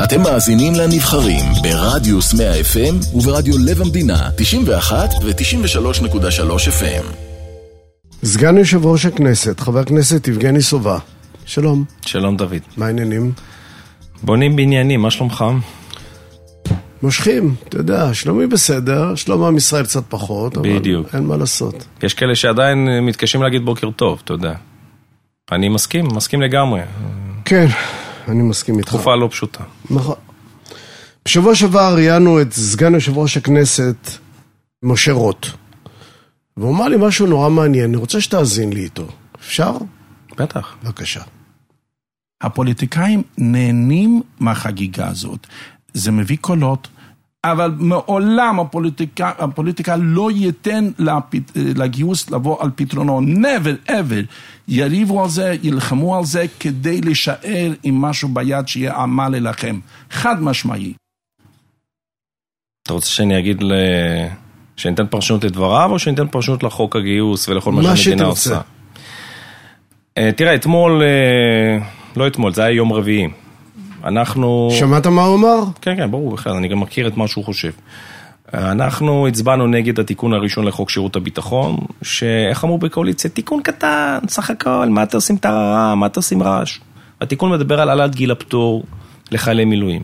אתם מאזינים לנבחרים ברדיוס 100 FM וברדיו לב המדינה 91 ו-93.3 FM. סגן יושב ראש הכנסת, חבר הכנסת יבגני סובה. שלום. שלום דוד. מה העניינים? בונים בעניינים, מה שלומך? מושכים, אתה יודע, שלומי בסדר, שלום עם ישראל קצת פחות, בדיוק. אבל אין מה לעשות. יש כאלה שעדיין מתקשים להגיד בוקר טוב, אתה יודע. אני מסכים לגמרי. כן, אני מסכים איתך. תקופה לא פשוטה. נכון. בשבוע שעבר ראיינו את סגן יושב ראש הכנסת, משה רוט. והוא אמר לי משהו נורא מעניין, אני רוצה שתאזין לי איתו. אפשר? בטח. בבקשה. הפוליטיקאים נהנים מהחגיגה הזאת. זה מביא קולות, אבל מעולם הפוליטיקה לא ייתן לגיוס לבוא על פתרונו. never ever. יריבו על זה, ילחמו על זה, כדי להישאר עם משהו ביד שיהיה עמל אליכם. חד משמעי. אתה רוצה שאני אגיד שניתן פרשנות לדבריו, או שניתן פרשנות לחוק הגיוס ולכל מה שהמדינה עושה? תראה, לא אתמול, זה היה יום רביעי. אנחנו... שמעת מה הוא אמר? כן, ברור, בכלל, אני גם מכיר את מה שהוא חושב. אנחנו הצבענו נגד התיקון הראשון לחוק שירות הביטחון, שאיך אמרו בקואליציה, תיקון קטן, סך הכל, מה אתה עושים טררה, מה אתה עושים רעש? התיקון מדבר על העלאת גיל הפטור לחיילי מילואים.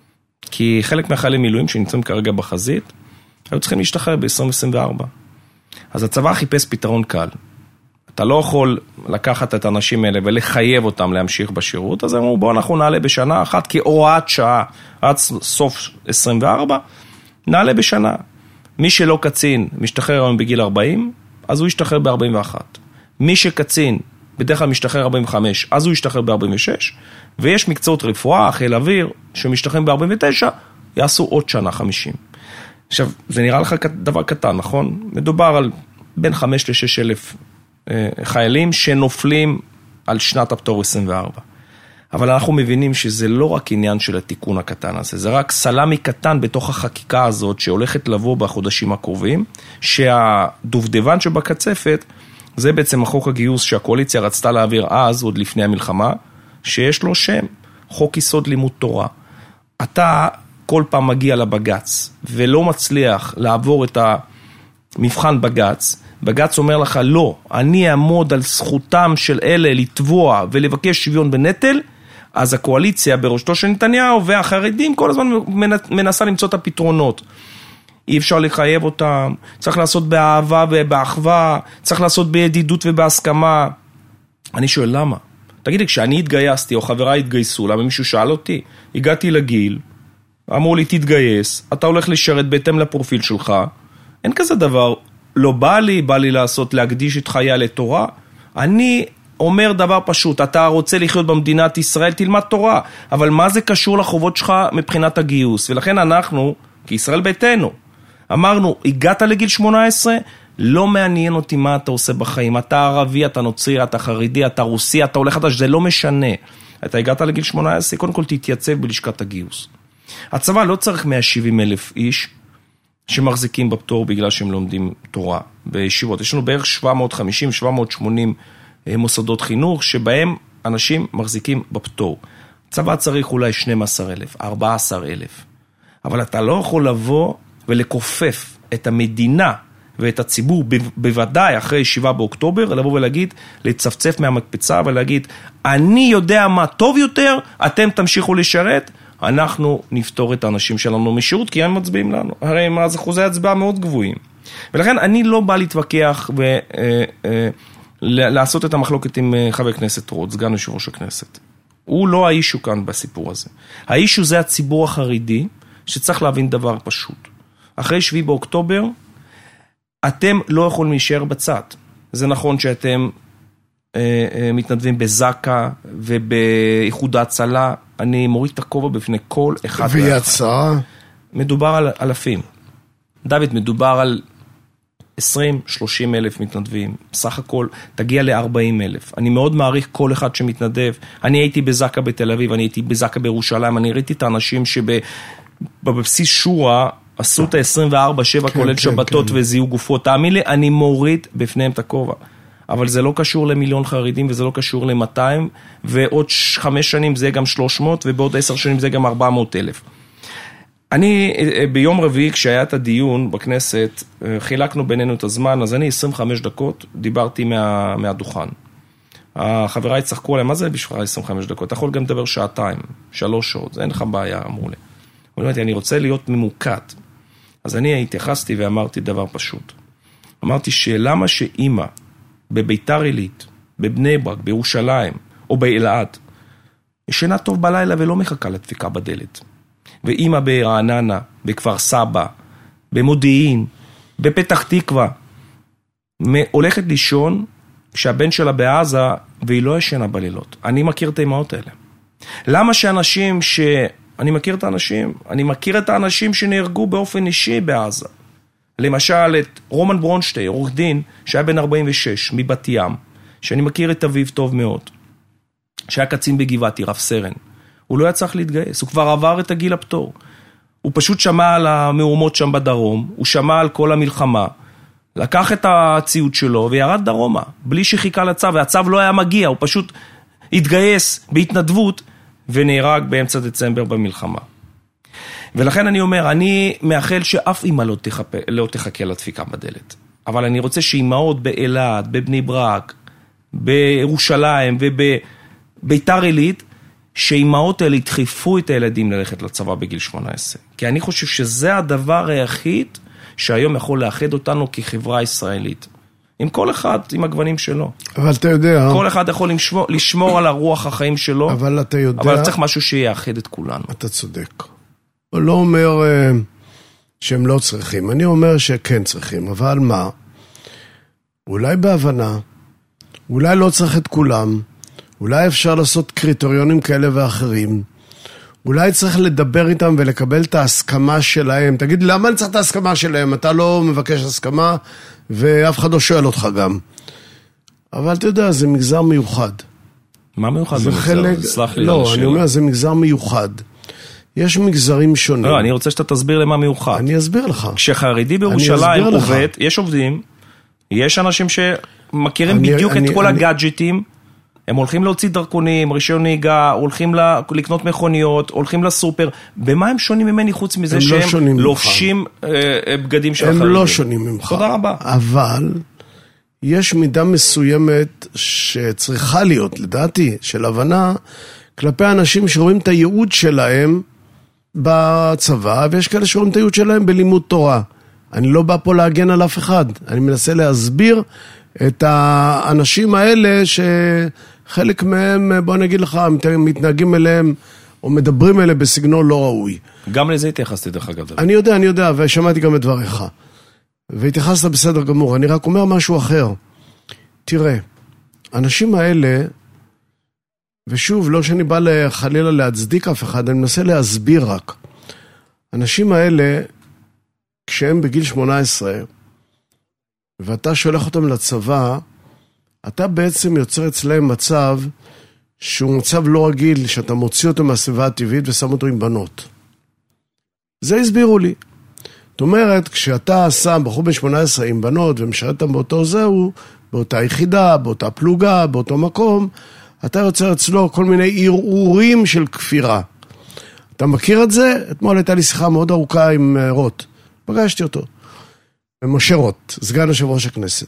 כי חלק מהחיילי מילואים שנמצאים כרגע בחזית, היו צריכים להשתחרר ב-2024. אז הצבא חיפש פתרון קל. אתה לא יכול לקחת את האנשים האלה ולחייב אותם להמשיך בשירות, אז אמרו, בואו אנחנו נעלה בשנה אחת, כהוראת שעה עד סוף 24, נעלה בשנה. מי שלא קצין משתחרר היום בגיל 40, אז הוא ישתחרר ב-41. מי שקצין בדרך כלל משתחרר 45, אז הוא ישתחרר ב-46, ויש מקצועות רפואה, חיל אוויר, שמשתחררים ב-49, יעשו עוד שנה 50. עכשיו, זה נראה לך דבר קטן, נכון? מדובר על בין 5 ל-6 אלף חיילים שנופלים על שנת הפטור 24. אבל אנחנו מבינים שזה לא רק עניין של התיקון הקטן הזה, זה רק סלמי קטן בתוך החקיקה הזאת שהולכת לבוא בחודשים הקרובים, שהדובדבן שבקצפת זה בעצם החוק הגיוס שהקואליציה רצתה להעביר אז, עוד לפני המלחמה, שיש לו שם, חוק יסוד לימוד תורה. אתה כל פעם מגיע לבגץ ולא מצליח לעבור את המבחן בגץ, בגץ אומר לך, לא, אני אעמוד על זכותם של אלה לתבוע ולבקש שוויון בנטל, אז הקואליציה בראשתו של נתניהו והחרדים כל הזמן מנסה למצוא את הפתרונות. אי אפשר לחייב אותם, צריך לעשות באהבה ובאחווה, צריך לעשות בידידות ובהסכמה. אני שואל, למה? תגידי, כשאני התגייסתי או חבריי התגייסו, למה מישהו שאל אותי? הגעתי לגיל, אמרו לי, תתגייס, אתה הולך לשרת בהתאם לפרופיל שלך, אין כזה דבר, לא בא לי לעשות, להקדיש את חיי לתורה. אני אומר דבר פשוט, אתה רוצה לחיות במדינת ישראל, תלמד תורה, אבל מה זה קשור לחובות שלך מבחינת הגיוס? ולכן אנחנו, כישראל ביתנו, אמרנו, הגעת לגיל 18, לא מעניין אותי מה אתה עושה בחיים, אתה ערבי, אתה נוצרי, אתה חרדי, אתה רוסי, אתה הולך חדש, זה לא משנה. אתה הגעת לגיל 18, קודם כל תתייצב בלשכת הגיוס. הצבא לא צריך 170,000 איש, שמחזיקים בפטור בגלל שהם לומדים תורה בישיבות. יש לנו בערך 750-780 מוסדות חינוך, שבהם אנשים מחזיקים בפטור. צבא צריך אולי 12,000, 14,000. אבל אתה לא יכול לבוא ולכופף את המדינה ואת הציבור, בוודאי אחרי 7 באוקטובר, לבוא ולהגיד, לצפצף מהמקפצה ולהגיד, אני יודע מה טוב יותר, אתם תמשיכו לשרת, אנחנו נפתור את האנשים שלנו משירות, כי הם מצביעים לנו. הרי מה זה חוזי הצבעה מאוד גבוהים. ולכן אני לא בא להתווכח ולעשות את המחלוקת עם חבר כנסת רוט, סגן יושב ראש הכנסת. הוא לא האישו כאן בסיפור הזה. האישו זה הציבור החרדי, שצריך להבין דבר פשוט. אחרי 7 באוקטובר, אתם לא יכולים להישאר בצד. זה נכון שאתם מתנדבים בזקה ובאיחוד ההצלה, אני מוריד את הכובע בפני כל אחד. ויצא? מדובר על אלפים. דוד, מדובר על 20-30 אלף מתנדבים. סך הכל תגיע ל-40,000. אני מאוד מעריך כל אחד שמתנדב. אני הייתי בזקה בתל אביב, אני הייתי בזקה בירושלים, אני ראיתי את האנשים שבבסיס שורה עשו את ה-24/7 כולל שבתות וזיהו גופות. תאמין לי, אני מוריד בפניהם את הכובע. אבל זה לא קשור למיליון חרדים, וזה לא קשור ל-200, ועוד 5 שנים זה גם 300, ובעוד 10 שנים זה גם 400,000. אני, ביום רביעי, כשהיה את הדיון בכנסת, חילקנו בינינו את הזמן, אז אני 25 דקות דיברתי מהדוכן. החבריי צחקו עליהם, מה זה בשביל 25 דקות? אתה יכול גם לדבר 2 3 שעות, זה אין לך בעיה, אמרו לי. אמרתי, אני רוצה להיות ממוקד. אז אני התייחסתי ואמרתי דבר פשוט. אמרתי שלמה שאמא בביתר עילית, בבני ברק, בירושלים, או באלעד, ישנה טוב בלילה ולא מחכה לדפיקה בדלת. ואמא ברעננה, בכפר סבא, במודיעין, בפתח תקווה, הולכת לישון שהבן שלה בעזה והיא לא ישנה בלילות. אני מכיר את האמהות האלה. למה שאנשים אני מכיר את האנשים שנהרגו באופן אישי בעזה. למשל את רומן ברונשטיין, עורך דין, שהיה בן 46, מבת ים, שאני מכיר את אביו טוב מאוד, שהיה קצין בגבעתי, רב סרן. הוא לא היה צריך להתגייס, הוא כבר עבר את הגיל הפטור. הוא פשוט שמע על המהומות שם בדרום, הוא שמע על כל המלחמה, לקח את הציוד שלו וירד דרומה, בלי שחיכה לצו, והצו לא היה מגיע, הוא פשוט התגייס בהתנדבות, ונהרג באמצע דצמבר במלחמה. ולכן אני אומר, אני מאחל שאף אמא לא תחכה לדפיקה בדלת. אבל אני רוצה שאימהות באלעד, בבני ברק, בירושלים ובביתר עילית, שאימהות האלה ידחפו את הילדים ללכת לצבא בגיל 18. כי אני חושב שזה הדבר היחיד שהיום יכול לאחד אותנו כחברה ישראלית. עם כל אחד, עם הגוונים שלו. אבל אתה יודע... כל אחד יכול לשמור על הרוח החיים שלו, אבל אתה יודע... אבל צריך משהו שיאחד את כולנו. אתה צודק. הוא לא אומר שהם לא צריכים. אני אומר שכן צריכים. אבל מה? אולי בהבנה, אולי לא צריך את כולם, אולי אפשר לעשות קריטריונים כאלה ואחרים, אולי צריך לדבר איתם ולקבל את ההסכמה שלהם. תגיד, למה אני צריך את ההסכמה שלהם? אתה לא מבקש הסכמה, ואף אחד לא שואל אותך גם. אבל אתה יודע, זה מגזר מיוחד. מה מיוחד במגזר? סלח לי. לא, אני אומר, זה מגזר מיוחד. יש מגזרים שונים. לא, אני רוצה שאתה תסביר למה מיוחד. אני אסביר לך. כשחרדי בירושלים עובד, יש עובדים, יש אנשים שמכירים בדיוק את כל הגאדג'טים, הם הולכים להוציא דרכונים, רישיון נהיגה, הולכים לקנות מכוניות, הולכים לסופר. במה הם שונים ממני חוץ מזה שהם לובשים בגדים של החרדים? הם לא שונים ממך. תודה רבה. אבל יש מידה מסוימת שצריכה להיות, לדעתי, של הבנה, כלפי אנשים שרואים את הייעוד שלהם בצבא, ויש כאלה שרואים את הייעוד שלהם בלימוד תורה. אני לא בא פה להגן על אף אחד. אני מנסה להסביר את האנשים האלה שחלק מהם, בוא נגיד לך, מתנהגים אליהם או מדברים אליהם בסגנון לא ראוי. גם לזה התייחסתי דרך אגב. אני יודע, ושמעתי גם את דבריך. והתייחסת בסדר גמור. אני רק אומר משהו אחר. תראה, האנשים האלה, ושוב, לא שאני בא חלילה להצדיק אף אחד, אני מנסה להסביר רק. האנשים האלה, כשהם בגיל 18, ואתה שולח אותם לצבא, אתה בעצם יוצר אצלהם מצב שהוא מצב לא רגיל, שאתה מוציא אותו מהסביבה הטבעית ושם אותו עם בנות. זה הסבירו לי. זאת אומרת, כשאתה שם בחור בן 18 עם בנות ומשרת אותם באותו זהו, באותה יחידה, באותה פלוגה, באותו מקום, אתה יוצר אצלו כל מיני ערעורים של כפירה. אתה מכיר את זה? אתמול הייתה לי שיחה מאוד ארוכה עם רוט. פגשתי אותו. משה רוט, סגן יושב ראש הכנסת.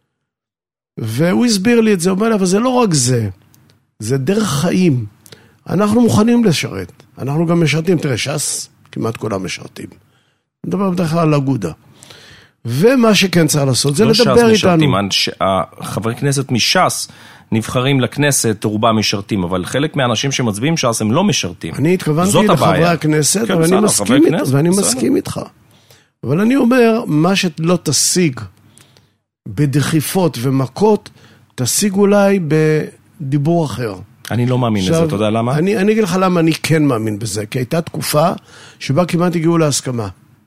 והוא הסביר לי את זה, הוא אומר לי, אבל זה לא רק זה. זה דרך חיים. אנחנו מוכנים לשרת. אנחנו גם משרתים. תראה, ש"ס, כמעט כולם משרתים. נדבר בדרך כלל על אגודה. ומה שכן צריך לעשות, זה לדבר איתנו. חברי כנסת מש"ס נבחרים לכנסת, רובם משרתים, אבל חלק מהאנשים שמצביעים ש"ס הם לא משרתים. אני התכוונתי לחברי הכנסת, ואני מסכים איתך. אבל אני אומר, מה שלא תשיג בדחיפות ומכות, תשיג אולי בדיבור אחר. אני לא מאמין לזה, אתה יודע למה? אני אגיד לך למה אני כן מאמין בזה, כי הייתה תקופה שבה כמעט הגיעו להסכמה.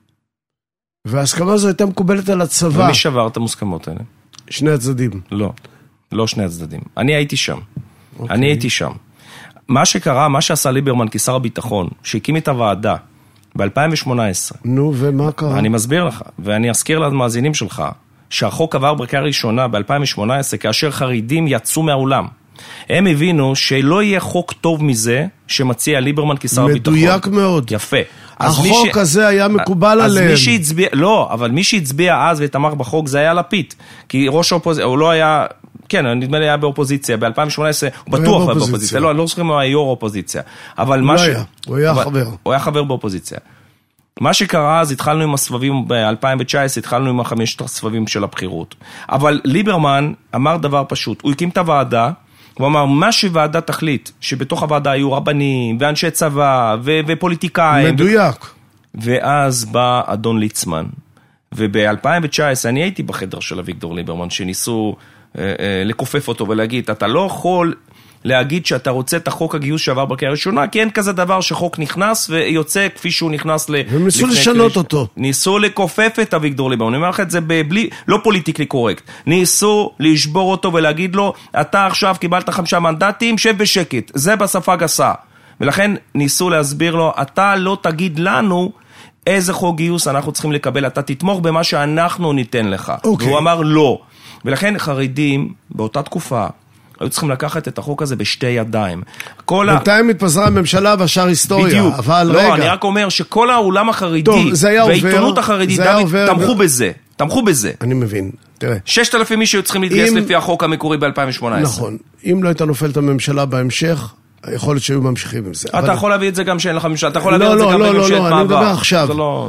וההסכמה הזו הייתה מקובלת על הצבא. ומי שבר את המוסכמות האלה? שני הצדדים. לא שני הצדדים. אני הייתי שם. מה שקרה, מה שעשה ליברמן כשר הביטחון, שהקים את הוועדה ב-2018. נו, ומה קרה? אני מסביר לך, ואני אזכיר למאזינים שלך, שהחוק עבר בקריאה ראשונה ב-2018, כאשר חרדים יצאו מהעולם. הם הבינו שלא יהיה חוק טוב מזה שמציע ליברמן כשר ביטחון. מדויק מאוד. יפה. החוק הזה היה מקובל עליהם. מי שהצביע, לא, אבל מי שהצביע אז ותמך בחוק זה היה לפיד. כי ראש האופוזיציה, הוא לא היה, כן, נדמה לי היה באופוזיציה, ב-2018 הוא בטוח היה באופוזיציה. לא, אני לא זוכר אם הוא היה יו"ר אופוזיציה. אבל מה ש... הוא היה חבר. הוא היה חבר באופוזיציה. מה שקרה אז, התחלנו עם הסבבים ב-2019, התחלנו עם 5 הסבבים של הבחירות. אבל ליברמן אמר דבר פשוט, הוא הקים את הוועדה, הוא אמר, מה שוועדה תחליט, שבתוך הוועדה היו רבנים, ואנשי צבא, ופוליטיקאים. מדויק. ואז בא אדון ליצמן, וב-2019, אני הייתי בחדר של אביגדור ליברמן, שניסו לקופף אותו ולהגיד, אתה לא יכול להגיד שאתה רוצה את החוק הגיוס שעבר בקריאה ראשונה, כי אין כזה דבר שחוק נכנס ויוצא כפי שהוא נכנס הם ניסו לשנות אותו. ניסו לקופף את אביגדור ליברמן, אני אומר לך את זה לא פוליטיקלי קורקט, ניסו לשבור אותו ולהגיד לו, אתה עכשיו קיבלת 5 מנדטים, שב בשקט, זה בשפה גסה. ולכן ניסו להסביר לו, אתה לא תגיד לנו איזה חוק גיוס אנחנו צריכים לקבל, אתה תתמוך במה שאנחנו ניתן לך. והוא אמר לא. ולכן חרדים באותה תקופה, היו צריכים לקחת את החוק הזה בשתי ידיים. בינתיים מתפזרה הממשלה והשאר היסטוריה. בדיוק. אבל לא, רגע. אני רק אומר שכל העולם החרדי והעיתונות החרדית, תמכו בזה. תמכו בזה. אני מבין. תראה. 6,000 איש היו צריכים להתגייס לפי החוק המקורי ב-2018. נכון. אם לא הייתה נופלת הממשלה בהמשך, יכול להיות שהיו ממשיכים עם זה. אתה יכול להביא את זה גם שאין לך ממשלה. אתה יכול להביא את זה גם בממשלת מעבר. לא, אני מדבר עכשיו.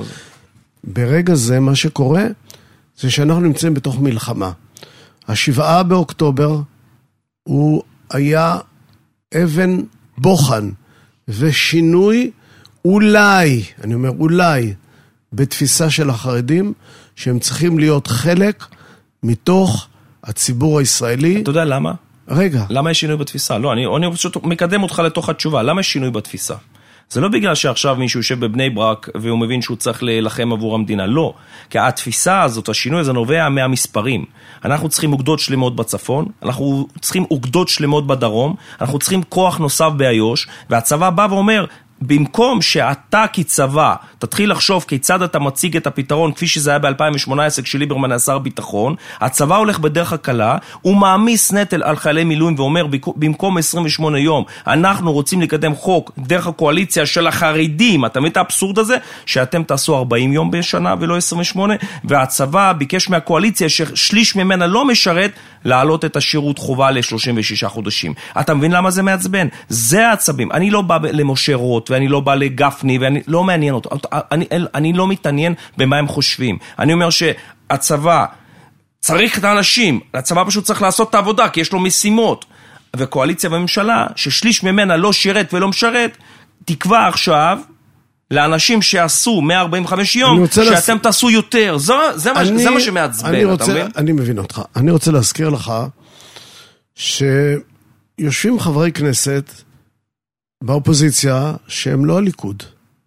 ברגע זה, מה שקורה, זה שאנחנו נמצאים בתוך מלחמה. 7 באוקטובר, הוא היה אבן בוחן ושינוי אולי, אני אומר אולי, בתפיסה של החרדים, שהם צריכים להיות חלק מתוך הציבור הישראלי. אתה יודע למה? רגע. למה יש שינוי בתפיסה? לא, אני פשוט מקדם אותך לתוך התשובה. למה יש שינוי בתפיסה? זה לא בגלל שעכשיו מישהו יושב בבני ברק והוא מבין שהוא צריך להילחם עבור המדינה, לא. כי התפיסה הזאת, השינוי הזה נובע מהמספרים. אנחנו צריכים אוגדות שלמות בצפון, אנחנו צריכים אוגדות שלמות בדרום, אנחנו צריכים כוח נוסף באיו"ש, והצבא בא ואומר, במקום שאתה כצבא תתחיל לחשוב כיצד אתה מציג את הפתרון כפי שזה היה ב-2018 כשליברמן היה שר ביטחון, הצבא הולך בדרך הקלה, הוא מעמיס נטל על חיילי מילואים ואומר במקום 28 יום אנחנו רוצים לקדם חוק דרך הקואליציה של החרדים, אתה מבין את האבסורד הזה? שאתם תעשו 40 יום בשנה ולא 28, והצבא ביקש מהקואליציה ששליש ממנה לא משרת להעלות את השירות חובה ל-36 חודשים. אתה מבין למה זה מעצבן? זה העצבים. אני לא בא למשה רוט ואני לא בא לגפני ואני לא מעניין אותו. אני לא מתעניין במה הם חושבים. אני אומר שהצבא צריך את האנשים, הצבא פשוט צריך לעשות את העבודה כי יש לו משימות. וקואליציה וממשלה ששליש ממנה לא שירת ולא משרת, תקווה עכשיו לאנשים שעשו 145 יום, שאתם תעשו יותר. זה מה שמעצבן, אתה מבין? אני מבין אותך. אני רוצה להזכיר לך שיושבים חברי כנסת באופוזיציה שהם לא הליכוד.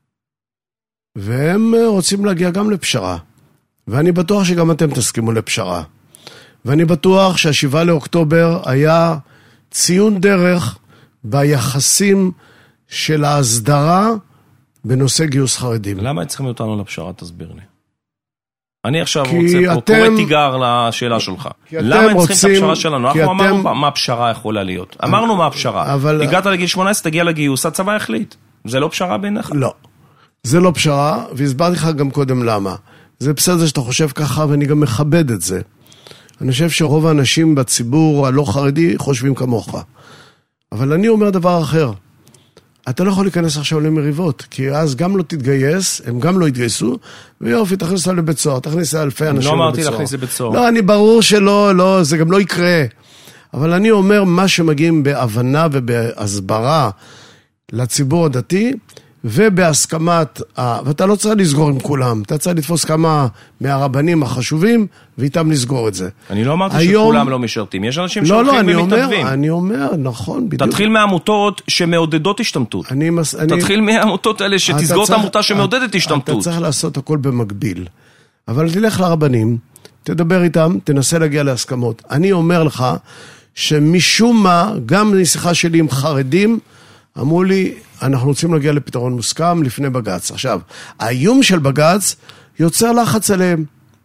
והם רוצים להגיע גם לפשרה. ואני בטוח שגם אתם תסכימו לפשרה. ואני בטוח שה7 לאוקטובר היה ציון דרך ביחסים של ההסדרה בנושא גיוס חרדים. למה צריכים אותנו לפשרה? תסביר לי. אני עכשיו רוצה פה קורא תיגר לשאלה שלך. למה הם צריכים את הפשרה שלנו? אנחנו אמרנו מה הפשרה יכולה להיות. אמרנו מה הפשרה. הגעת לגיל 18, תגיע לגיוס, הצבא החליט. זה לא פשרה בעיניך? לא. זה לא פשרה, והסברתי לך גם קודם למה. זה בסדר שאתה חושב ככה, ואני גם מכבד את זה. אני חושב שרוב האנשים בציבור הלא חרדי חושבים כמוך. אבל אני אומר דבר אחר. אתה לא יכול להיכנס עכשיו למריבות, כי אז גם לא תתגייס, הם גם לא יתגייסו, ויופי, תכניס אותם לבית סוהר, תכניס אלפי אנשים לבית סוהר. לא אמרתי להכניס לבית סוהר. לא, אני ברור שלא, לא, זה גם לא יקרה. אבל אני אומר, מה שמגיעים בהבנה ובהסברה לציבור הדתי, ובהסכמת, ואתה לא צריך לסגור עם כולם, אתה צריך לתפוס כמה מהרבנים החשובים, ואיתם לסגור את זה. אני לא אמרתי שכולם לא משרתים, יש אנשים שהולכים ומתנדבים. אני אומר, נכון, בדיוק. תתחיל מהעמותות שמעודדות השתמטות. תתחיל מהעמותות האלה שתסגור את העמותה שמעודדת השתמטות. אתה צריך לעשות הכל במקביל. אבל תלך לרבנים, תדבר איתם, תנסה להגיע להסכמות. אני אומר לך, שמשום מה, גם בשיחה שלי עם חרדים, אמרו לי, אנחנו רוצים להגיע לפתרון מוסכם לפני בג"ץ. עכשיו, האיום של בג"ץ יוצר לחץ עליהם.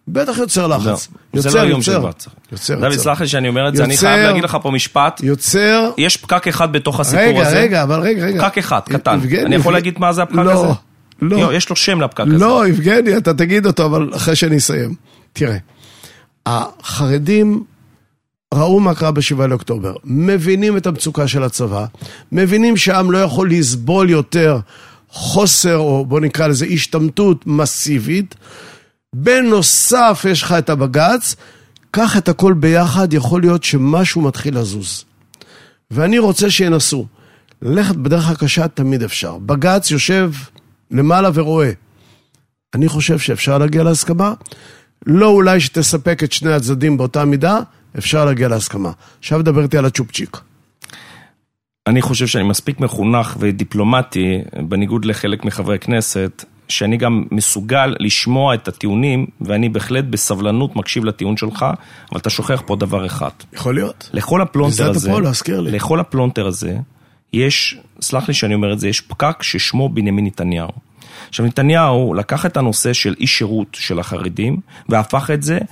בטח יוצר לחץ. זה לא היום של וואטסאפ. דוד, סלח לי שאני אומר את זה, אני חייב להגיד לך פה משפט. יש פקק אחד בתוך הסיפור הזה. רגע. פקק אחד, קטן. אני יכול להגיד מה זה הפקק הזה? לא. יש לו שם לפקק הזה. לא, יבגני, אתה תגיד אותו, אבל אחרי שאני אסיים. תראה, החרדים ראו מה קרה ב7 לאוקטובר, מבינים את המצוקה של הצבא, מבינים שהעם לא יכול לסבול יותר חוסר, או בוא נקרא לזה השתמטות מסיבית, בנוסף יש לך את הבג"ץ, קח את הכל ביחד, יכול להיות שמשהו מתחיל לזוז. ואני רוצה שינסו, ללכת בדרך הקשה תמיד אפשר. בג"ץ יושב למעלה ורואה. אני חושב שאפשר להגיע להסכמה, לא אולי שתספק את שני הצדדים באותה מידה, אפשר להגיע להסכמה. עכשיו דברתי על הצ'ופצ'יק. אני חושב שאני מספיק מחונך ודיפלומטי, בניגוד לחלק מחברי הכנסת, שאני גם מסוגל לשמוע את הטיעונים, ואני בהחלט בסבלנות מקשיב לטיעון שלך, אבל אתה שוכח פה דבר אחד. יכול להיות. לכל הפלונטר הזה, יש, סלח לי שאני אומר את זה, יש פקק ששמו בנימין נתניהו. עכשיו נתניהו לקח את הנושא של אי שירות של החרדים, והפך את זה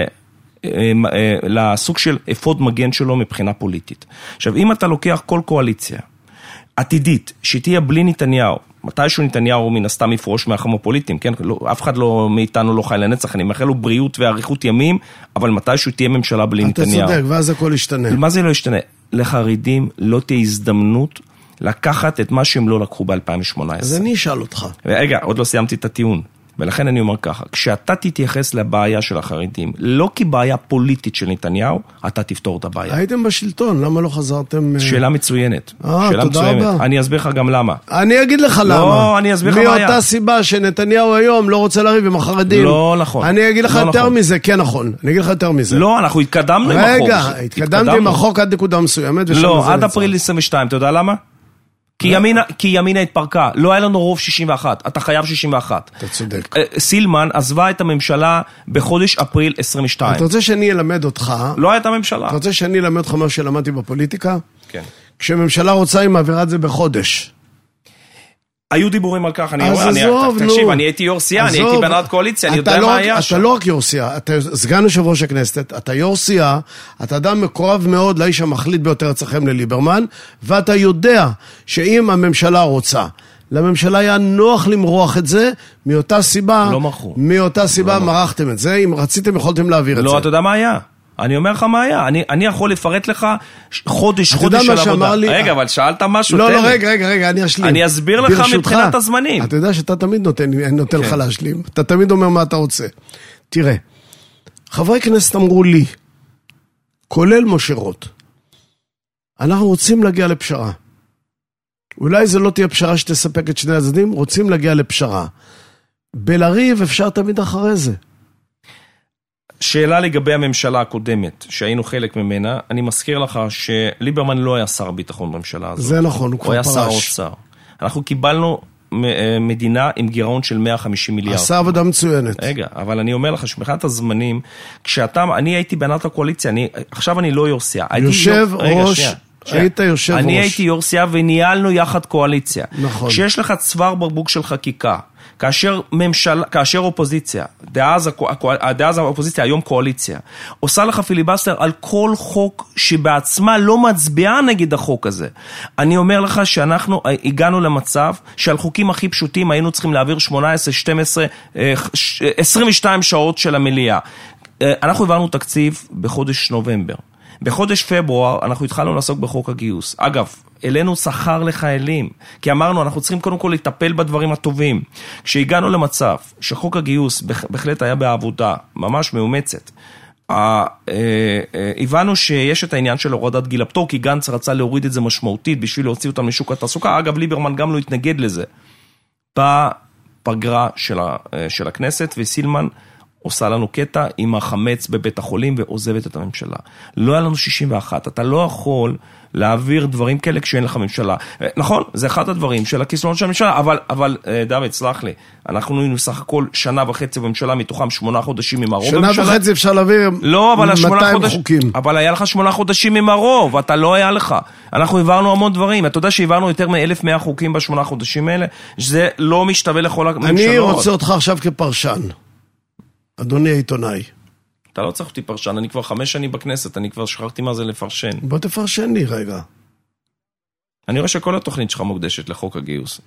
לסוג של אפוד מגן שלו מבחינה פוליטית. עכשיו, אם אתה לוקח כל קואליציה עתידית, שתהיה בלי נתניהו, מתישהו נתניהו מן הסתם יפרוש מהחיים הפוליטיים, כן? אף אחד לא מאיתנו לא חי לנצח, אני מאחל לו בריאות ואריכות ימים, אבל מתישהו תהיה ממשלה בלי נתניהו. אתה צודק, ואז הכל ישתנה. מה זה לא ישתנה? לחרדים לא תהיה הזדמנות לקחת את מה שהם לא לקחו ב-2018. אז אני אשאל אותך. רגע, עוד לא סיימתי את הטיעון. ולכן אני אומר ככה, כשאתה תתייחס לבעיה של החרדים, לא כבעיה פוליטית של נתניהו, אתה תפתור את הבעיה. הייתם בשלטון, למה לא חזרתם? שאלה מצוינת. תודה רבה. אני אסביר לך גם למה. אני אגיד לך למה. לא, אני אסביר לך מה היה. מאותה סיבה שנתניהו היום לא רוצה לריב עם החרדים. לא נכון. אני אגיד לך יותר מזה, כן נכון. אני אגיד לך יותר מזה. לא, אנחנו התקדמנו עם החוק. רגע, התקדמתי עם החוק עד נקודה מסוימת. לא, עד אפריל 22, אתה יודע למה? כי ימינה התפרקה, לא היה לנו רוב 61, אתה חייב 61. אתה צודק. סילמן עזבה את הממשלה בחודש אפריל 22. אתה רוצה שאני אלמד אותך? לא הייתה ממשלה. אתה רוצה שאני אלמד אותך מה שלמדתי בפוליטיקה? כן. כשממשלה רוצה, היא מעבירה את זה בחודש. היו דיבורים על כך, תקשיב, אני הייתי יו"ר סיעה, אני הייתי בנהלת קואליציה, אני יודע מה היה שם. אתה לא רק יו"ר סיעה, אתה סגן יושב ראש הכנסת, אתה יו"ר סיעה, אתה אדם מקורב מאוד לאיש המחליט ביותר אצלכם לליברמן, ואתה יודע שאם הממשלה רוצה, לממשלה היה נוח למרוח את זה, מאותה סיבה, לא מרחו. מאותה סיבה מרחתם את זה, אם רציתם יכולתם להעביר את זה. לא, אתה יודע מה היה? אני אומר לך מה היה, אני יכול לפרט לך חודש של עבודה. רגע, אבל שאלת משהו. לא, רגע, אני אשלים. אני אסביר לך מבחינת הזמנים. אתה יודע שאתה תמיד נותן לך להשלים. אתה תמיד אומר מה אתה רוצה. תראה, חברי כנסת אמרו לי, כולל משה רוט, אנחנו רוצים להגיע לפשרה. אולי זה לא תהיה פשרה שתספק את שני הצדדים, רוצים להגיע לפשרה. בלריב אפשר תמיד אחרי זה. שאלה לגבי הממשלה הקודמת, שהיינו חלק ממנה, אני מזכיר לך שליברמן לא היה שר ביטחון בממשלה הזאת. זה נכון, הוא כבר פרש. הוא היה שר אוצר. אנחנו קיבלנו מדינה עם גירעון של 150 מיליארד. עשה עבודה מצוינת. רגע, אבל אני אומר לך שמבחינת הזמנים, אני הייתי בהנהלת הקואליציה, עכשיו אני לא יו"ר סיעה. יושב ראש, היית יושב ראש. אני הייתי יו"ר סיעה וניהלנו יחד קואליציה. נכון. כשיש לך צוואר בקבוק של חקיקה, כאשר אופוזיציה, דאז האופוזיציה, היום קואליציה, עושה לך פיליבסטר על כל חוק שבעצמה לא מצביעה נגד החוק הזה. אני אומר לך שאנחנו הגענו למצב שעל חוקים הכי פשוטים היינו צריכים להעביר 18, 12, 22 שעות של המליאה. אנחנו העברנו תקציב בחודש נובמבר. בחודש פברואר אנחנו התחלנו לעסוק בחוק הגיוס. אגב, אלינו שכר לחיילים, כי אמרנו, אנחנו צריכים קודם כל לטפל בדברים הטובים. כשהגענו למצב שחוק הגיוס בהחלט היה בעבודה, ממש מאומצת, הבנו שיש את העניין של הורדת גיל הפטור, כי גנץ רצה להוריד את זה משמעותית, בשביל להוציא אותם לשוק התעסוקה. אגב, ליברמן גם לא התנגד לזה. בפגרה של הכנסת, וסילמן עושה לנו קטע עם החמץ בבית החולים ועוזבת את הממשלה. לא היה לנו 61, אתה לא יכול להעביר דברים כאלה כשאין לך ממשלה. נכון, זה אחד הדברים של הכיסלונות של הממשלה, אבל דוד, סלח לי, אנחנו היינו סך הכל 1.5 שנה בממשלה, מתוכם 8 חודשים עם הרוב בממשלה. 1.5 שנה אפשר להעביר 200 חוקים. אבל היה לך 8 חודשים עם הרוב, אתה לא היה לך. אנחנו העברנו המון דברים, אתה יודע שהעברנו יותר מ-1,100 חוקים ב8 חודשים האלה, שזה לא משתווה לכל הממשלות. אני רוצה אותך עכשיו כפרשן. אדוני העיתונאי. אתה לא צריך אותי פרשן, אני כבר 5 שנים בכנסת, אני כבר שכחתי מה זה לפרשן. בוא תפרשן לי רגע. אני רואה שכל התוכנית שלך מוקדשת לחוק הגיוס.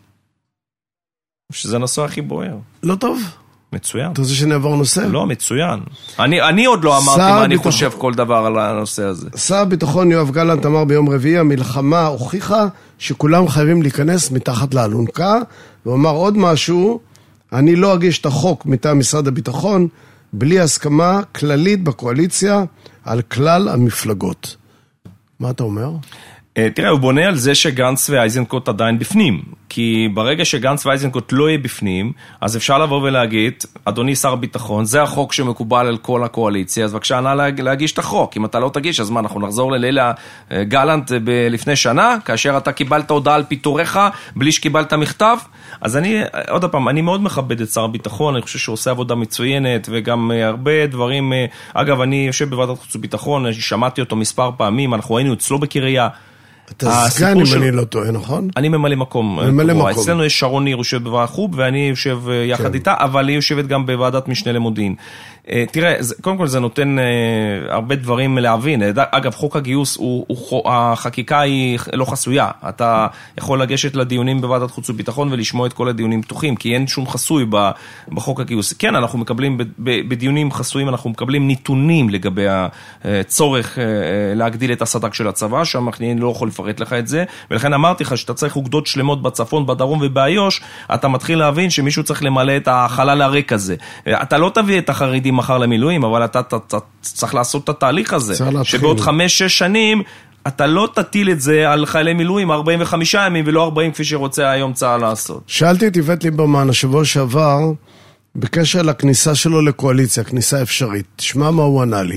שזה הנושא הכי בוער. לא טוב? מצוין. אתה רוצה שנעבור נושא? לא, מצוין. אני עוד לא אמרתי מה אני חושב כל דבר על הנושא הזה. שר הביטחון יואב גלנט אמר ביום רביעי, המלחמה הוכיחה שכולם חייבים להיכנס מתחת לאלונקה, והוא אמר עוד משהו, אני לא אגיש את החוק מטעם משרד הביטחון, בלי הסכמה כללית בקואליציה על כלל המפלגות. מה אתה אומר? תראה, הוא בונה על זה שגנץ ואייזנקוט עדיין בפנים, כי ברגע שגנץ ואייזנקוט לא יהיה בפנים, אז אפשר לבוא ולהגיד, אדוני שר הביטחון, זה החוק שמקובל על כל הקואליציה, אז בבקשה נא להגיש את החוק, אם אתה לא תגיש, אז מה, אנחנו נחזור ללילה גלנט לפני שנה, כאשר אתה קיבלת הודעה על פיתוריך, בלי שקיבלת מכתב, אז עוד פעם, אני מאוד מכבד את שר הביטחון, אני חושב שהוא עושה עבודה מצוינת, וגם הרבה דברים, אגב, אני יושב בוועדת חוץ וביטחון, שמעתי אותו מספר פעמים, אנחנו היינו אצלו בקריה, אתה סגן אם אני לא טועה, נכון? אני ממלא מקום. אצלנו יש שרון ניר יושב בוועדת חוב, ואני יושב יחד איתה, אבל היא יושבת גם בוועדת משנה למודיעין. תראה, קודם כל זה נותן הרבה דברים להבין. אגב, חוק הגיוס, החקיקה היא לא חסויה. אתה יכול לגשת לדיונים בוועדת חוץ וביטחון ולשמוע את כל הדיונים פתוחים, כי אין שום חסוי בחוק הגיוס. כן, אנחנו מקבלים, בדיונים חסויים אנחנו מקבלים נתונים לגבי הצורך להגדיל את הסד"כ של הצבא, שם אני לא יכול לפרט לך את זה, ולכן אמרתי לך שאתה צריך אוגדות שלמות בצפון, בדרום ובאיו"ש, אתה מתחיל להבין שמישהו צריך למלא את החלל הריק הזה. אתה לא תביא את החרדים מחר למילואים, אבל אתה צריך לעשות את התהליך הזה, שבעוד 5-6 שנים אתה לא תטיל את זה על חיילי מילואים 45 ימים ולא 40 כפי שרוצה היום צה"ל לעשות. שאלתי את איווט ליברמן השבוע שעבר בקשר לכניסה שלו לקואליציה, כניסה אפשרית. תשמע מה הוא ענה לי.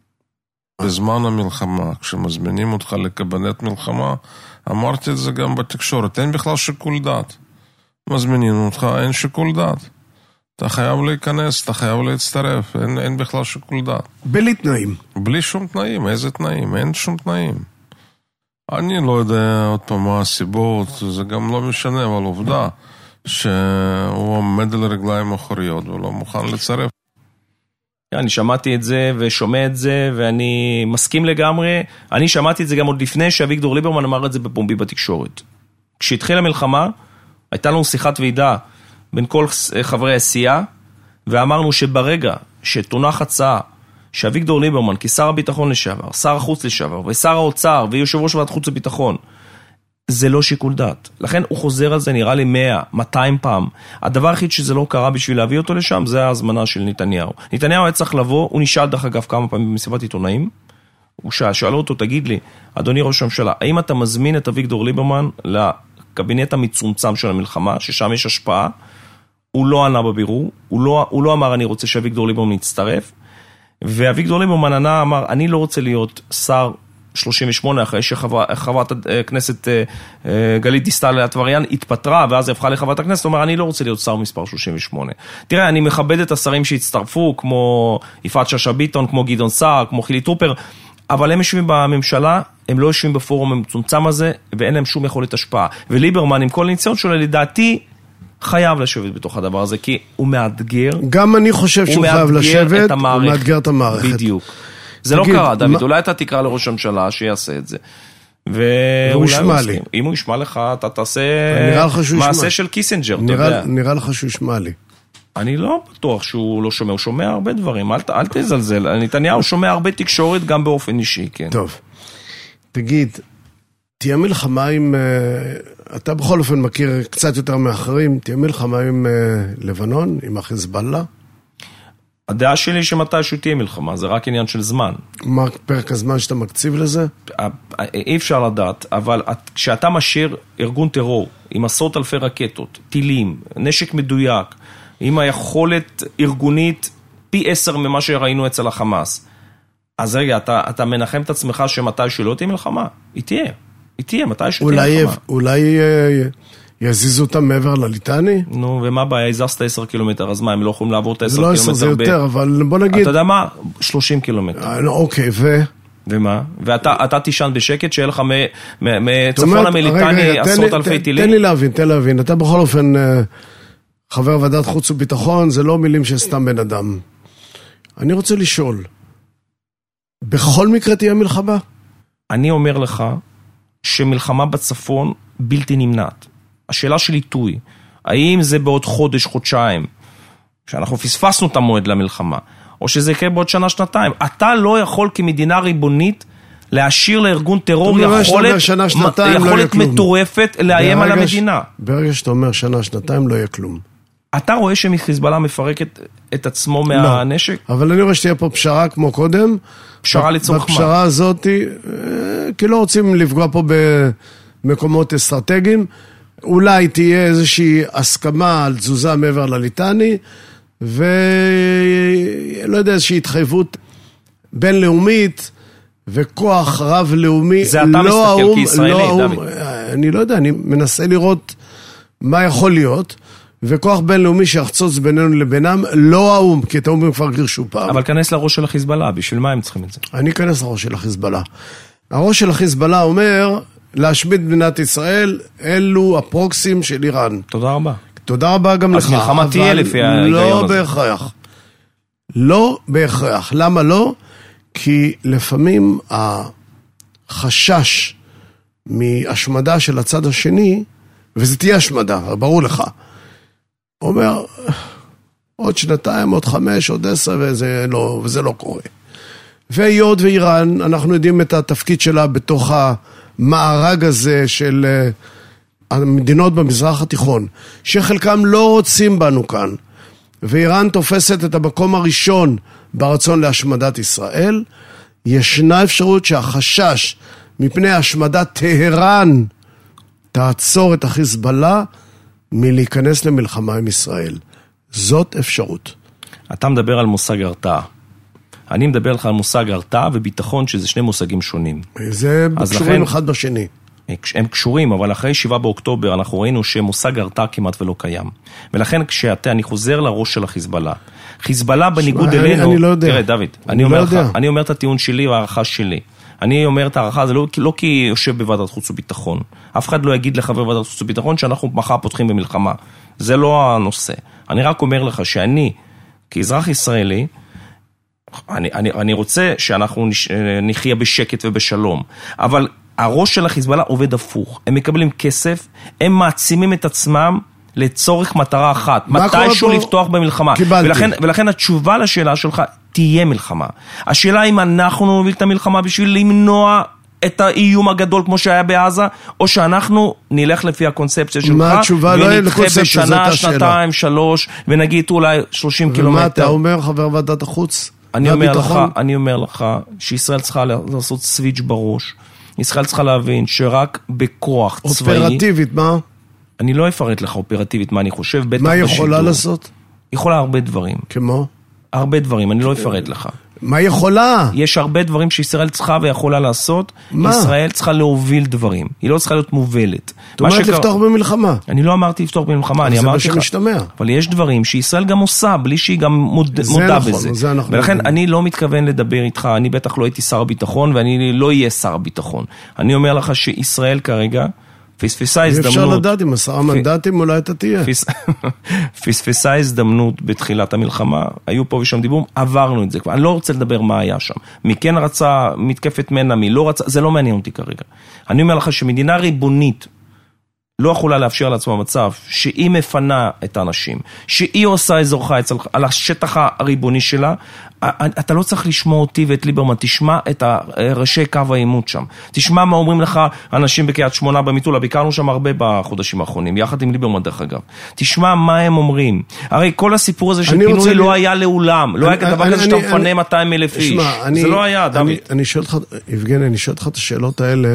בזמן המלחמה, כשמזמינים אותך לקבינט מלחמה, אמרתי את זה גם בתקשורת, אין בכלל שיקול דעת. מזמינים אותך, אין שיקול דעת. אתה חייב להיכנס, אתה חייב להצטרף, אין בכלל שיקול דעת. בלי תנאים. בלי שום תנאים, איזה תנאים? אין שום תנאים. אני לא יודע עוד פעם מה הסיבות, זה גם לא משנה, אבל עובדה שהוא עומד על רגליים אחוריות ולא מוכן לצרף. אני שמעתי את זה ושומע את זה ואני מסכים לגמרי. אני שמעתי את זה גם עוד לפני שאביגדור ליברמן אמר את זה בפומבי בתקשורת. כשהתחילה המלחמה, הייתה לנו שיחת ועידה בין כל חברי הסיעה, ואמרנו שברגע שתונח הצעה שאביגדור ליברמן, כשר הביטחון לשעבר, שר החוץ לשעבר, ושר האוצר, ויושב ראש ועדת חוץ וביטחון, זה לא שיקול דעת. לכן הוא חוזר על זה נראה לי 100, 200 פעם. הדבר היחיד שזה לא קרה בשביל להביא אותו לשם, זה ההזמנה של נתניהו. נתניהו היה צריך לבוא, הוא נשאל דרך אגב כמה פעמים במסיבת עיתונאים, הוא שאל אותו, תגיד לי, אדוני ראש הממשלה, האם אתה מזמין את אביגדור ליברמן לקבינט המצומצם של המלחמה, ששם יש השפעה? הוא לא ענה בבירור, הוא לא אמר אני רוצה שאביגדור ליברמן יצטרף, ואביגדור ליברמן אמר אני לא רוצה להיות שר 38 אחרי שחברת הכנסת גלית דיסטל אטבריאן התפטרה ואז הפכה לחברת הכנסת, הוא אומר אני לא רוצה להיות שר מספר 38. תראה, אני מכבד את השרים שהצטרפו, כמו יפעת שאשא ביטון, כמו גדעון סער, כמו חילי טרופר, אבל הם יושבים בממשלה, הם לא יושבים בפורום המצומצם הזה, ואין להם שום יכולת השפעה. וליברמן עם כל הניסיון שלו, לדעתי, חייב לשבת בתוך הדבר הזה, כי הוא מאתגר. גם אני חושב שהוא חייב לשבת, הוא מאתגר את המערכת. בדיוק. זה לא קרה, דוד, אולי אתה תקרא לראש הממשלה שיעשה את זה. והוא ישמע לי. אם הוא ישמע לך, אתה תעשה מעשה של קיסינג'ר, אתה יודע. נראה לך שהוא ישמע לי. אני לא בטוח שהוא לא שומע, הוא שומע הרבה דברים, אל תזלזל. נתניהו שומע הרבה תקשורת גם באופן אישי, כן. טוב. תגיד, תהיה מלחמה עם, אתה בכל אופן מכיר קצת יותר מאחרים, תהיה מלחמה עם לבנון, עם החיזבאללה? הדעה שלי שמתישהו תהיה מלחמה, זה רק עניין של זמן. מה פרק הזמן שאתה מקציב לזה? אי אפשר לדעת, אבל כשאתה משאיר ארגון טרור עם עשרות אלפי רקטות, טילים, נשק מדויק, עם היכולת ארגונית פי 10 ממה שראינו אצל החמאס, אז רגע, אתה מנחם את עצמך שמתישהו לא תהיה מלחמה? היא תהיה, מתישהו תהיה מלחמה. אולי יזיזו אותם מעבר לליטני? נו, ומה הבעיה? הזזת 10 קילומטר, אז מה, הם לא יכולים לעבור את ה-10 קילומטר? זה לא 10, זה יותר, אבל בוא נגיד... אתה יודע מה? 30 קילומטר. אוקיי, ומה? ואתה תישן בשקט, שיהיה לך מצפון המליטני עשרות אלפי טילים? תן לי להבין. אתה בכל אופן חבר ועדת חוץ וביטחון, זה לא מילים של סתם בן אדם. אני רוצה לשאול, בכל מקרה תהיה מלחמה? אני אומר לך שמלחמה בצפון בלתי נמנעת. השאלה של עיתוי, האם זה בעוד חודש, חודשיים, שאנחנו פספסנו את המועד למלחמה, או שזה יקרה בעוד שנה, שנתיים. אתה לא יכול כמדינה ריבונית להשאיר לארגון טרור יכולת מטורפת לאיים על המדינה. ברגע שאתה אומר שנה, שנתיים לא יהיה כלום. אתה רואה שמחיזבאללה מפרק את עצמו מהנשק? אבל אני רואה שתהיה פה פשרה כמו קודם. פשרה לצורך מה? בפשרה הזאת, כי לא רוצים לפגוע פה במקומות אסטרטגיים, אולי תהיה איזושהי הסכמה על תזוזה מעבר לליטני, ולא יודע, איזושהי התחייבות בינלאומית, וכוח רב-לאומי. זה אתה מסתכל כישראלי, דוד. אני לא יודע, אני מנסה לראות מה יכול להיות, וכוח בינלאומי שיחצוץ בינינו לבינם, לא האום, כי את האום כבר גירשו פעם. אבל כנס לראש של החיזבאללה, בשביל מה הם צריכים את זה? אני אכנס לראש של החיזבאללה. הראש של החיזבאללה אומר, להשמיד מדינת ישראל, אלו הפרוקסים של איראן. תודה רבה. תודה רבה גם לך. אז מלחמה תהיה לפי ההיגיון הזה. לא בהכרח. לא בהכרח. למה לא? כי לפעמים החשש מהשמדה של הצד השני, וזה תהיה השמדה, ברור לך, אומר, עוד שנתיים, עוד 5, עוד 10, וזה לא קורה. והיות ואיראן, אנחנו יודעים את התפקיד שלה בתוך המארג הזה של המדינות במזרח התיכון, שחלקם לא רוצים בנו כאן, ואיראן תופסת את המקום הראשון ברצון להשמדת ישראל, ישנה אפשרות שהחשש מפני השמדת טהרן תעצור את החיזבאללה מלהיכנס למלחמה עם ישראל. זאת אפשרות. אתה מדבר על מושג הרתעה. אני מדבר לך על מושג הרתעה וביטחון, שזה שני מושגים שונים. זה קשורים אחד בשני. הם קשורים, אבל אחרי 7 באוקטובר אנחנו ראינו שמושג הרתעה כמעט ולא קיים. ולכן אני חוזר לראש של החיזבאללה. חיזבאללה בניגוד אלינו... אני לא יודע. תראה, דוד, אני אומר את הטיעון שלי והערכה שלי. אני אומר את הערכה, זה לא כי יושב בוועדת חוץ וביטחון. אף אחד לא יגיד לחבר ועדת חוץ וביטחון שאנחנו מחר פותחים במלחמה. זה לא הנושא. אני רק אומר לך שאני, כאזרח ישראלי, אני רוצה שאנחנו נחיה בשקט ובשלום. אבל הראש של החיזבאללה עובד הפוך. הם מקבלים כסף, הם מעצימים את עצמם לצורך מטרה אחת. מתישהו לפתוח במלחמה. ולכן התשובה לשאלה שלך תהיה מלחמה. השאלה אם אנחנו נוביל את המלחמה בשביל למנוע את האיום הגדול כמו שהיה בעזה, או שאנחנו נלך לפי הקונספציה שלך, ונדחה בשנה, שנתיים, 3, ונגיד אולי 30 קילומטר. ומה אתה אומר, חבר ועדת החוץ? אני אומר לך שישראל צריכה לעשות סוויץ' בראש. ישראל צריכה להבין שרק בכוח צבאי... אופרטיבית, מה? אני לא אפרט לך אופרטיבית מה אני חושב. מה היא יכולה לעשות? יכולה הרבה דברים. כמו? הרבה דברים, אני לא אפרט לך. מה יכולה? יש הרבה דברים שישראל צריכה ויכולה לעשות. מה? ישראל צריכה להוביל דברים. היא לא צריכה להיות מובלת. זאת אומרת לפתוח במלחמה. אני לא אמרתי לפתוח במלחמה, אני אמרתי לך. זה משתמע. אבל יש דברים שישראל גם עושה, בלי שהיא גם מודה בזה. זה נכון. ולכן אני לא מתכוון לדבר איתך, אני בטח לא הייתי שר הביטחון, ואני לא אהיה שר הביטחון. אני אומר לך שישראל כרגע, פספסה הזדמנות. אפשר לדעת עם 10 מנדטים, אולי אתה תהיה. פספסה הזדמנות בתחילת המלחמה, היו פה ושם דיבורים, עברנו את זה כבר. אני לא רוצה לדבר מה היה שם. מי כן רצה, מתקפת מנה, מי לא רצה, זה לא מעניין אותי כרגע. אני אומר לך שמדינה ריבונית לא יכולה לאפשר לעצמה מצב שהיא מפנה את האנשים, שהיא עושה אזור חיץ על השטח הריבוני שלה. אתה לא צריך לשמוע אותי ואת ליברמן, תשמע את ראשי קו העימות שם. תשמע מה אומרים לך אנשים בקריית שמונה במטולה, ביקרנו שם הרבה בחודשים האחרונים, יחד עם ליברמן דרך אגב. תשמע מה הם אומרים. הרי כל הסיפור הזה של פינוי לא היה לעולם, לא היה כדבר כזה שאתה מפנה 200,000 איש. זה לא היה, דוד. אני שואל אותך, יבגני, אני שואל אותך את השאלות האלה,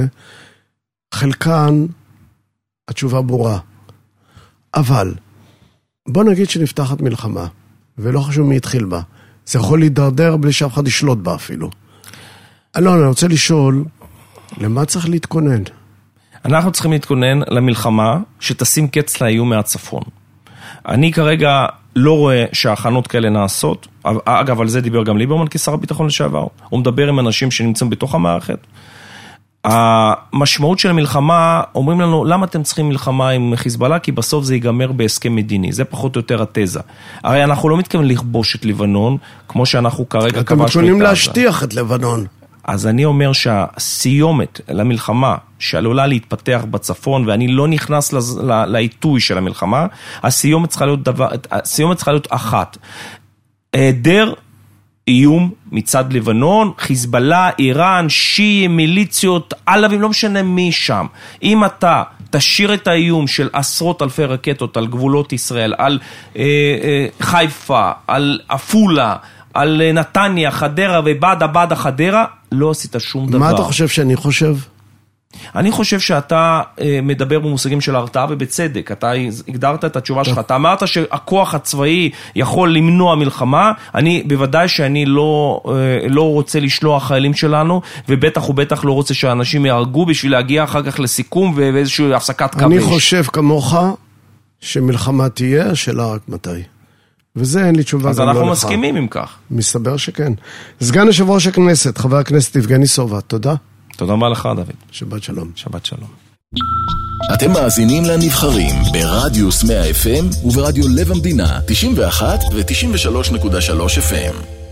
חלקן התשובה ברורה. אבל, בוא נגיד שנפתחת מלחמה, ולא חשוב מי התחיל בה. זה יכול להידרדר בלי שאף אחד ישלוט בה אפילו. לא, אני רוצה לשאול, למה צריך להתכונן? אנחנו צריכים להתכונן למלחמה שתשים קץ לאיום מהצפון. אני כרגע לא רואה שההכנות כאלה נעשות. אגב, על זה דיבר גם ליברמן כשר הביטחון לשעבר. הוא מדבר עם אנשים שנמצאים בתוך המערכת. המשמעות של המלחמה, אומרים לנו, למה אתם צריכים מלחמה עם חיזבאללה? כי בסוף זה ייגמר בהסכם מדיני. זה פחות או יותר התזה. הרי אנחנו לא מתכוונים לכבוש את לבנון, כמו שאנחנו כרגע כבשנו את עזה. אתם מתכוונים להשטיח את לבנון. אז אני אומר שהסיומת למלחמה, שעלולה להתפתח בצפון, ואני לא נכנס לעיתוי של המלחמה, הסיומת צריכה להיות אחת. היעדר איום מצד לבנון, חיזבאללה, איראן, שיעי, מיליציות, עלבים, לא משנה מי שם. אם אתה תשאיר את האיום של עשרות אלפי רקטות על גבולות ישראל, על חיפה, על אפולה, על נתניה, חדרה ובאדה חדרה, לא עשית שום דבר. מה אתה חושב שאני חושב? אני חושב שאתה מדבר במושגים של הרתעה ובצדק, אתה הגדרת את התשובה שלך, אתה אמרת שהכוח הצבאי יכול למנוע מלחמה, אני בוודאי שאני לא רוצה לשלוח חיילים שלנו, ובטח ובטח לא רוצה שאנשים יהרגו בשביל להגיע אחר כך לסיכום ואיזושהי הפסקת קו. אני חושב כמוך שמלחמה תהיה, השאלה רק מתי. וזה אין לי תשובה. אז אנחנו מסכימים עם כך. מסתבר שכן. סגן יושב ראש הכנסת, חבר הכנסת יבגני סובה, תודה. תודה רבה לך, דוד. שבת שלום. שבת שלום. אתם מאזינים לנבחרים ברדיוס 100 FM וברדיו לב המדינה 91 ו-93.3 FM.